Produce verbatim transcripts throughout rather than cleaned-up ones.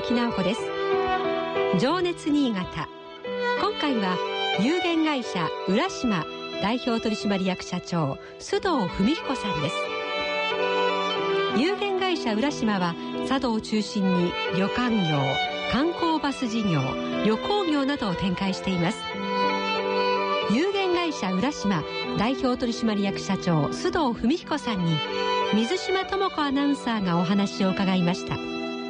木直子です。情熱新潟、今回は有限会社浦島代表取締役社長須藤文彦さんです。有限会社浦島は佐渡を中心に旅館業、観光バス事業、旅行業などを展開しています。有限会社浦島代表取締役社長須藤文彦さんに水島智子アナウンサーがお話を伺いました。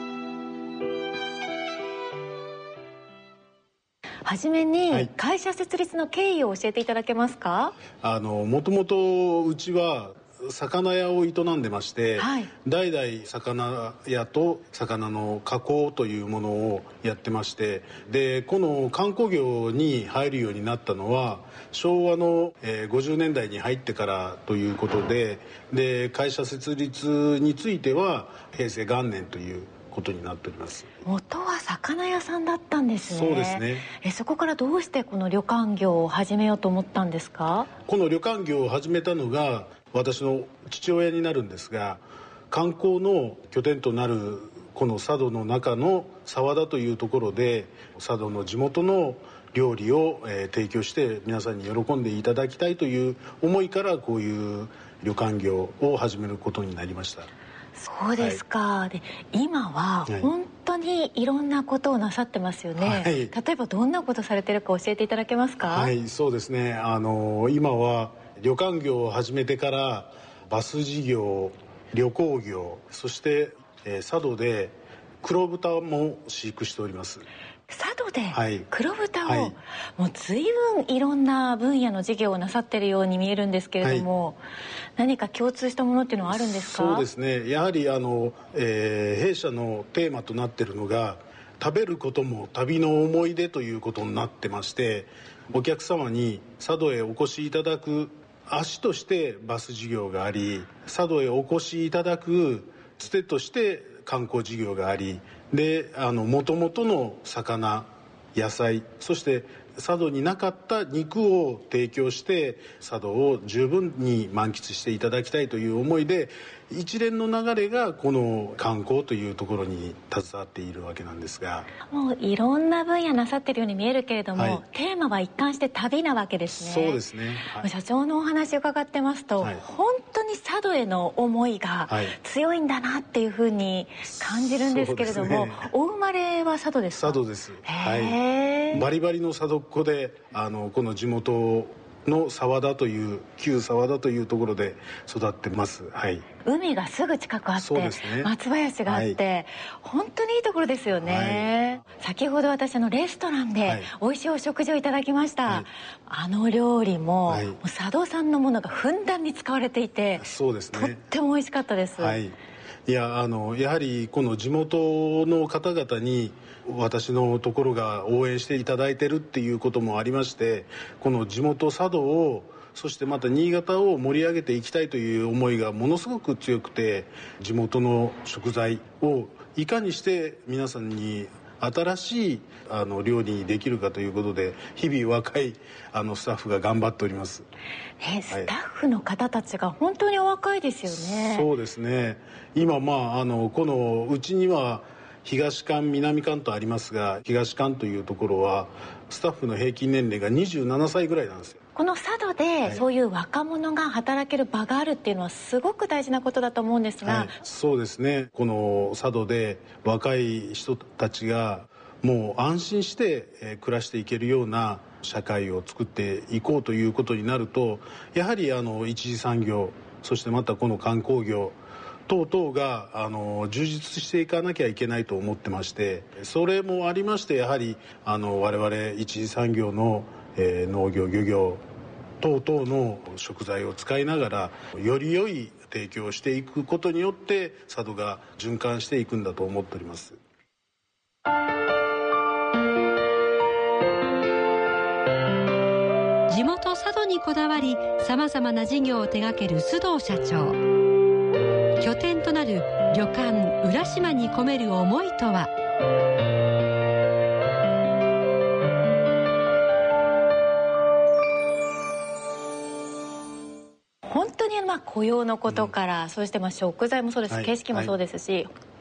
はじめに会社設立の経緯を教えていただけますか？ あのもともとうちは魚屋を営んでまして、はい、代々魚屋と魚の加工というものをやってまして、でこの観光業に入るようになったのは昭和のごじゅうねんだいに入ってからということで、で会社設立については平成元年ということになっております。 元は魚屋さんだったんですね。 そうですね。 えそこからどうしてこの旅館業を始めようと思ったんですか？ この旅館業を始めたのが私の父親になるんですが、観光の拠点となるこの佐渡の中の沢田というところで佐渡の地元の料理を、えー、提供して皆さんに喜んでいただきたいという思いからこういう旅館業を始めることになりました。 そうですか、はい、で今は本当にいろんなことをなさってますよね、はい、例えばどんなことされてるか教えていただけますか？ はい、そうですね、あの今は旅館業を始めてからバス事業、旅行業、そして、えー、佐渡で黒豚も飼育しております。 佐渡で黒豚を、 はいはい、 もう随分いろんな分野の事業をなさっているように見えるんですけれども、はい、何か共通したものっていうのはあるんですか？ そうですね、やはりあの、えー、弊社のテーマとなっているのが食べることも旅の思い出ということになってまして、お客様に佐渡へお越しいただく足としてバス事業があり、佐渡へお越しいただくつてとして観光事業があり、であの元々の魚、野菜、そして佐渡になかった肉を提供して佐渡を十分に満喫していただきたいという思いで、一連の流れがこの観光というところに携わっているわけなんですが、 もういろんな分野なさっているように見えるけれども、はい、テーマは一貫して旅なわけですね。 そうですね、はい、 社長のお話を伺ってますと、はい、本当に佐渡への思いが強いんだなっていうふうに感じるんですけれども、ね、お生まれは佐渡ですか？ 佐渡です、はい、バリバリの佐渡っ子で、あのこの地元の沢田という旧沢田というところで育ってます、はい、 海がすぐ近くあって、ね、松林があって、はい、本当にいいところですよね、はい、先ほど私あのレストランで美味しいお食事をいただきました、はい、あの料理も、はい、もう佐渡産のものがふんだんに使われていて、 そうですね、 とっても美味しかったです、 はい、いやあのやはりこの地元の方々に私のところが応援していただいてるっていうこともありまして、この地元佐渡を、そしてまた新潟を盛り上げていきたいという思いがものすごく強くて、地元の食材をいかにして皆さんに新しいあの料理にできるかということで、日々若いあのスタッフが頑張っております、 ね、スタッフの方たちが本当にお若いですよね、 はい、そうですね、今まああのこのうちには東館、南館とありますが、東館というところはスタッフの平均年齢がにじゅうななさいぐらいなんですよ。 この佐渡でそういう若者が働ける場があるっていうのはすごく大事なことだと思うんですが、はい、 そうですね、この佐渡で若い人たちがもう安心して暮らしていけるような社会を作っていこうということになると、やはりあの一次産業、そしてまたこの観光業等々があの充実していかなきゃいけないと思ってまして、それもありまして、やはりあの我々一次産業の、えー、農業、漁業等々の食材を使いながらより良い提供をしていくことによって佐渡が循環していくんだと思っております。 地元佐渡にこだわりさまざまな事業を手掛ける須藤社長、拠点となる旅館浦島に込める思いとは。 本当にまあ雇用のことから、うん、そしてまあ食材もそうです、はい、景色もそうですし、はい、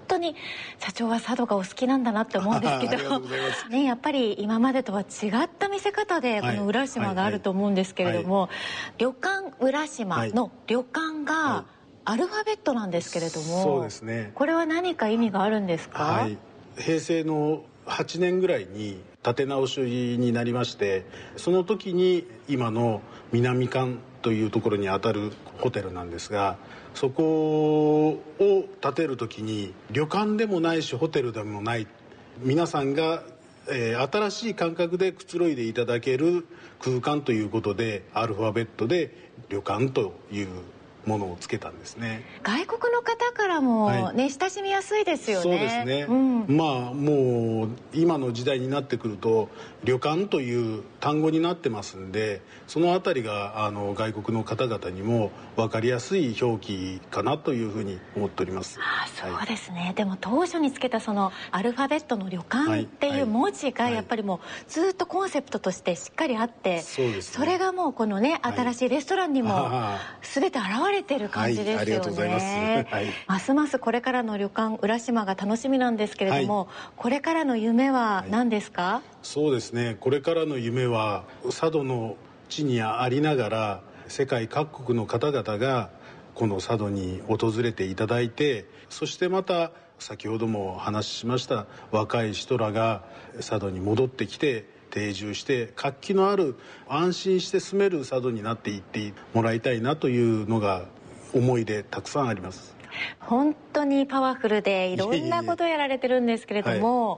当に社長は佐渡がお好きなんだなって思うんですけどね、やっぱり今までとは違った見せ方でこの浦島があると思うんですけれども、旅館浦島の旅館がアルファベットなんですけれども、 そうですね、 これは何か意味があるんですか？ はい、平成のはちねんぐらいに建て直しになりまして、その時に今の南館というところにあたるホテルなんですが、そこを建てる時に旅館でもないしホテルでもない、皆さんが、えー、新しい感覚でくつろいでいただける空間ということで、アルファベットで旅館というものをつけたんですね。 外国の方からもね、はい、親しみやすいですよね。 そうですね、うん、まあもう今の時代になってくると旅館という単語になってますんで、そのあたりがあの外国の方々にも分かりやすい表記かなというふうに思っております。 ああ、そうですね、はい、でも当初につけたそのアルファベットの旅館っていう文字がやっぱりもうずっとコンセプトとしてしっかりあって、はい、そうですね、それがもうこのね新しいレストランにも全て現れてる感じですよね。はい、ありがとうございます、はい、ますますこれからの旅館浦島が楽しみなんですけれども、はい、これからの夢は何ですか？はい、 そうですね、これからの夢は佐渡の地にありながら世界各国の方々がこの佐渡に訪れていただいて、そしてまた先ほどもお話ししました若い人らが佐渡に戻ってきて定住して活気のある安心して住める佐渡になっていってもらいたいなというのが思いでたくさんあります。 本当にパワフルでいろんなことをやられてるんですけれども、はい、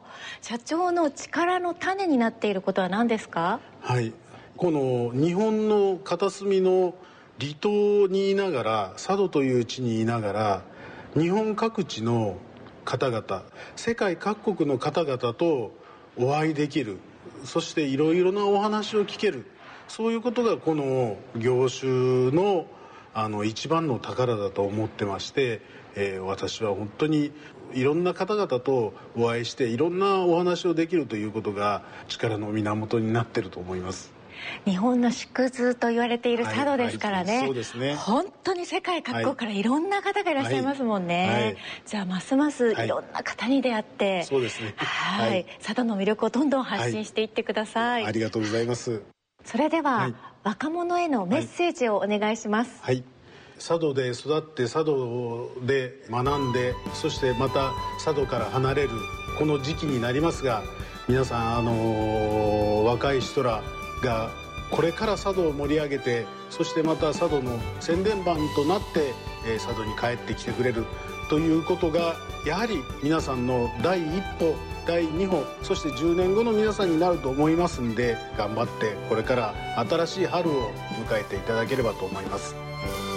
社長の力の種になっていることは何ですか？ はい、この日本の片隅の離島にいながら、佐渡という地にいながら日本各地の方々、世界各国の方々とお会いできる、そしていろいろなお話を聞ける、そういうことがこの業種のあの一番の宝だと思ってまして、えー、私は本当にいろんな方々とお会いしていろんなお話をできるということが力の源になっていると思います。 日本の縮図と言われている佐渡ですからね、はいはい、 そうですね、 本当に世界各国からいろんな方がいらっしゃいますもんね、はいはい、じゃあますますいろんな方に出会って、はい、 そうですね、 はい、佐渡の魅力をどんどん発信していってください、 はい、ありがとうございます。 それでは、はい、若者へのメッセージをお願いします。 はい、はい、佐渡で育って佐渡で学んで、そしてまた佐渡から離れるこの時期になりますが、皆さん、あのー、若い人らがこれから佐渡を盛り上げて、そしてまた佐渡の宣伝番となって、えー、佐渡に帰ってきてくれるということが、やはり皆さんの第一歩第二歩、そしてじゅうねんごの皆さんになると思いますんで、頑張ってこれから新しい春を迎えていただければと思います。